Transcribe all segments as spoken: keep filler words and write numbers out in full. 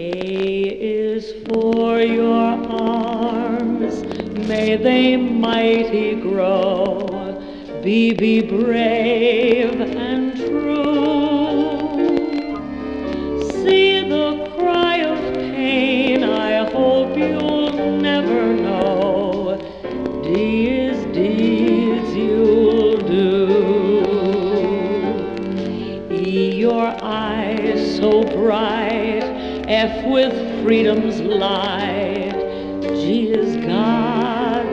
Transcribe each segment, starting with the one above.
is for your arms, may they mighty grow. Be, be brave and true. See the cry of pain, I hope you'll never know. Deeds, deeds you'll do. E, your eyes so bright, F with freedom's light, G is God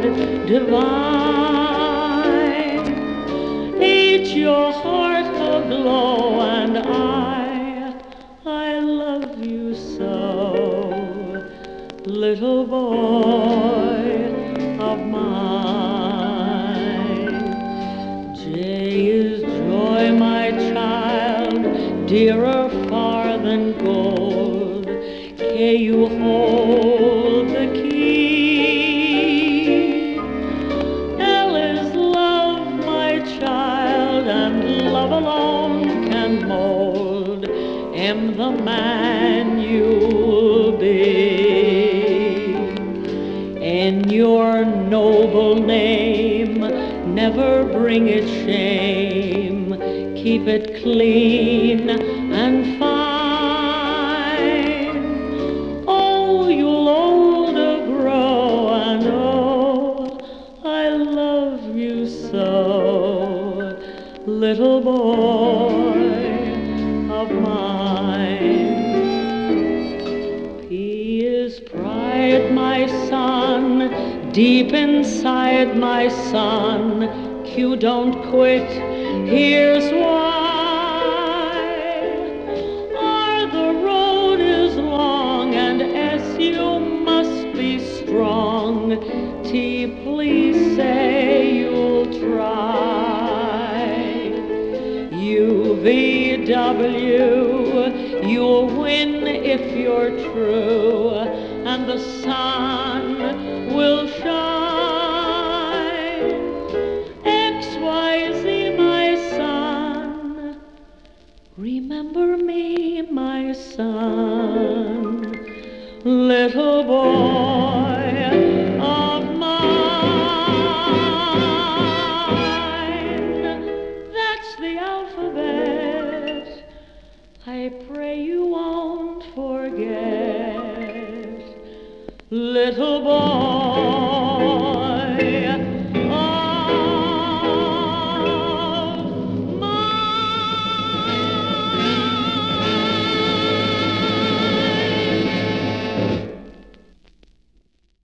divine, H your heart aglow, and I, I love you so, little boy of mine. J is joy, my child, dearer far than gold. K, you hold the key. L is love, my child, and love alone can mold M, the man you'll be. N, your noble name, never bring it shame. Keep it clean and fine. Oh, you'll older grow, and oh, I love you so, little boy of mine. P is pride, my son, deep inside my son. Q, don't quit, here's why. R, the road is long, and S, you must be strong. T, please say you'll try. U, V, W, you'll win if you're true, and the sun will shine. X, Y, Z, my son, remember me, my son, little boy of mine. That's the alphabet, I pray you won't forget, little boy.